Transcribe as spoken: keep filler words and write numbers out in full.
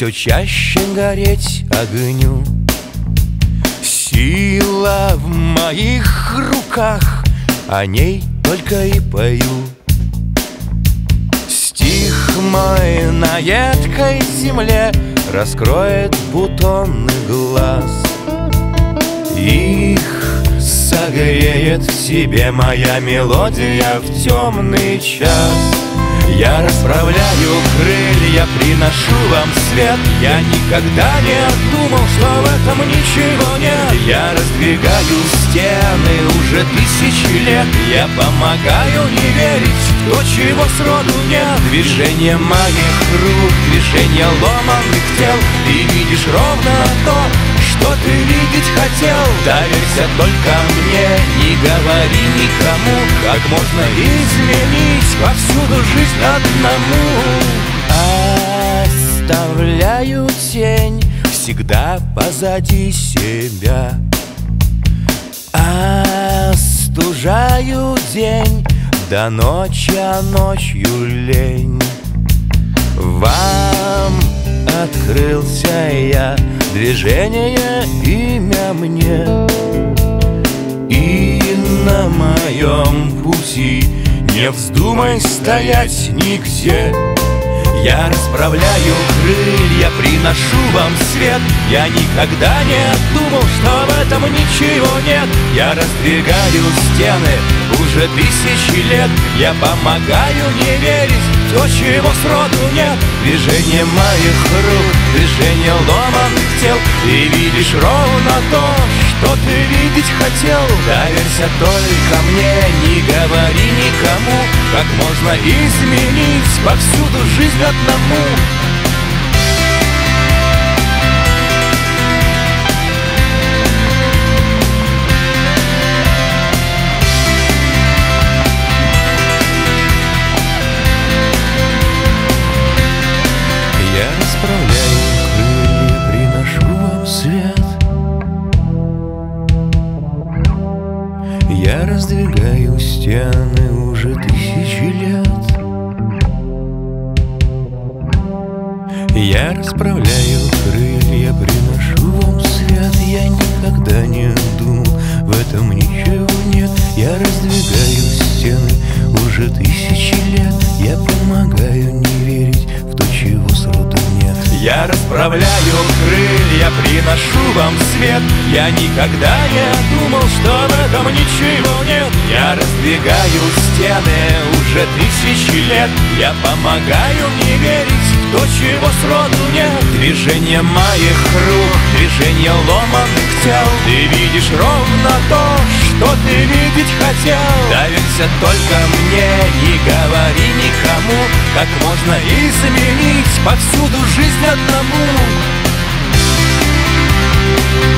все чаще гореть огню. Сила в моих руках, о ней только и пою. Стих мой на едкой земле раскроет бутоны глаз. Их согреет в себе моя мелодия в темный час. Я расправляю крылья, приношу вам свет. Я никогда не думал, что в этом ничего нет. Я раздвигаю стены уже тысячи лет. Я помогаю не верить в то, чего сроду нет. Движение моих рук, движение ломаных тел. Ты видишь ровно то, что ты видеть хотел. Доверься только мне, не говори никому, как можно изменить повсюду жизнь одному. Оставляю тень всегда позади себя. Остужаю день до ночи, а ночью лень. Вам открылся я, движение имя мне. И на моем пути не вздумай стоять нигде. Я расправляю крылья, приношу вам свет. Я никогда не думал, что в этом ничего нет. Я раздвигаю стены уже тысячи лет. Я помогаю не верить в то, чего сроду нет. Движение моих рук, движение ломаных тел. Ты видишь ровно то, что ты видеть хотел. Доверься только мне, не говори никому, как можно изменить повсюду жизнь одному. Я расправляю крылья, приношу вам свет. Я раздвигаю стены уже тысячи лет. Я расправляю крылья, приношу вам свет. Я никогда не думал, в этом ничего нет. Я раздвигаю стены уже тысячи лет. Я помогаю не верить в то, чего сроду нет. Я расправляю крылья, приношу вам свет. Я никогда не думал, что в этом ничего нет. Я раздвигаю стены уже тысячи лет. Я помогаю не верить в то, чего сроду нет. Движение моих рук, движение ломаных тел. Ты видишь ровно то, что ты видеть хотел. Доверься только мне, не говори никому, как можно изменить повсюду жизнь одному.